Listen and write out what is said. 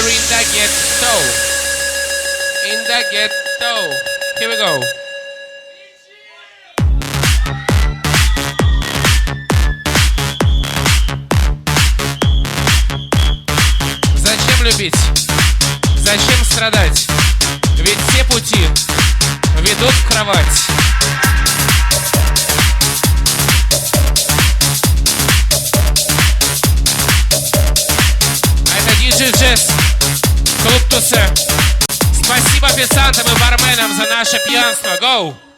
here in the ghetto. In the ghetto. Here we go. Зачем любить? Зачем страдать? Ведь все пути ведут в кровать. А это диджей Джесс, клуб Тусе. Спасибо официантам и барменам за наше пьянство. Go!